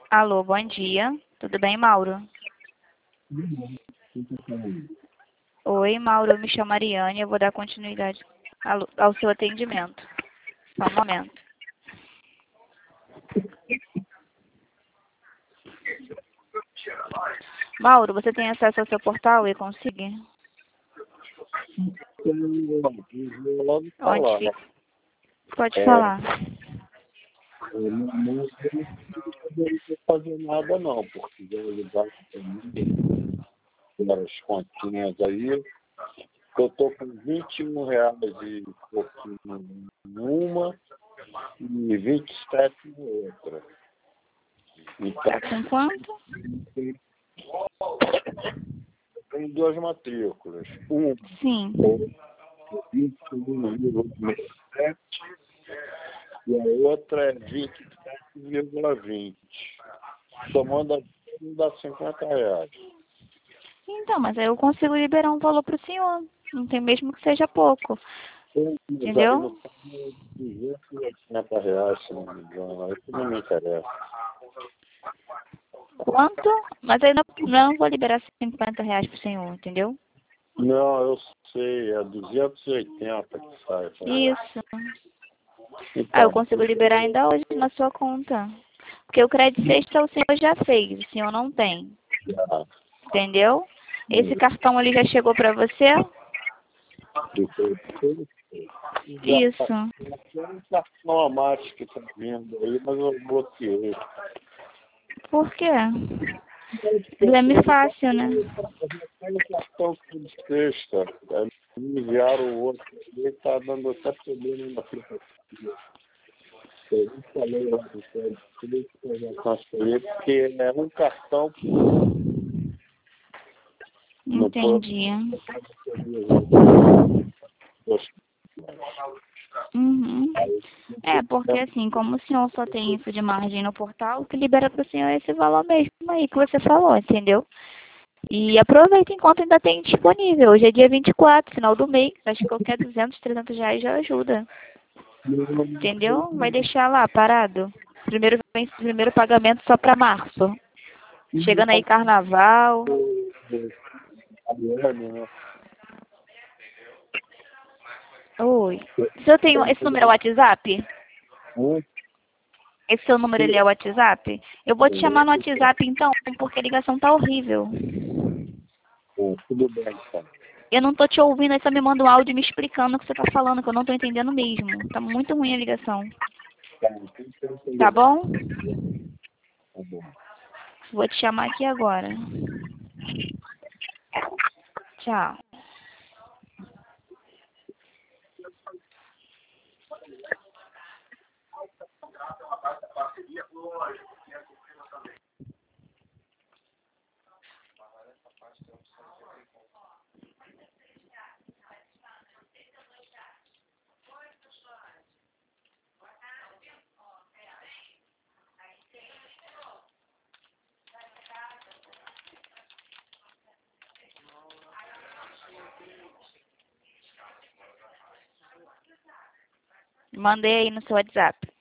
Alô, bom dia. Tudo bem, Mauro? Oi, Mauro, eu me chamo Ariane, eu vou dar continuidade ao seu atendimento. Só um momento. Mauro, você tem acesso ao seu portal e consiga? Logo Onde falar. fica? Pode falar. Eu não vou fazer nada não, porque já ligaram também as continhas aí. Eu tô com R$ 21 e pouquinho numa e 27 na outra. Tá Então, com quanto? tem duas matrículas. Uma Sim. 21,67 e a outra é 27,20. Somando a tudo dá R$ 50. Então, mas aí eu consigo liberar um valor para o senhor. Não tem mesmo que seja pouco. Entendeu? R$ 280, se não me engano. Isso não me interessa. Quanto? Mas aí não vou liberar R$ 50 pro senhor, entendeu? Não, eu sei, é 280 que sai. Isso. Ah, eu Então, consigo liberar ainda hoje na sua conta. Porque o crédito extra o senhor já fez, o senhor não tem. Entendeu? Esse cartão ali já chegou para você? Isso. tem um cartão a mais que está vindo aí, mas eu bloqueei. Por quê? Exame fácil, né? Tem um cartão que de sexta. Me enviaram o outro e está dando até problema na aplicação. Eu falei lá do crédito, eu já transferi, porque é um cartão no Entendi. Uhum. É, porque assim, como o senhor só tem isso de margem no portal, o que libera para o senhor é esse valor mesmo aí que você falou, entendeu? E aproveita enquanto ainda tem disponível. Hoje é dia 24, final do mês. Acho que qualquer 200, R$ 300 já ajuda. Entendeu? Vai deixar lá parado. Primeiro pagamento só para março. Chegando aí carnaval. Oi. Eu tenho, esse número é o WhatsApp? Esse seu número ele é o WhatsApp? Eu vou te chamar no WhatsApp então, porque a ligação tá horrível. Tudo bem, então. Eu não tô te ouvindo, aí você me manda um áudio me explicando o que você tá falando, que eu não tô entendendo mesmo. Tá muito ruim a ligação. Tá bom? Tá bom. Vou te chamar aqui agora. Tchau. Mandei aí no seu WhatsApp.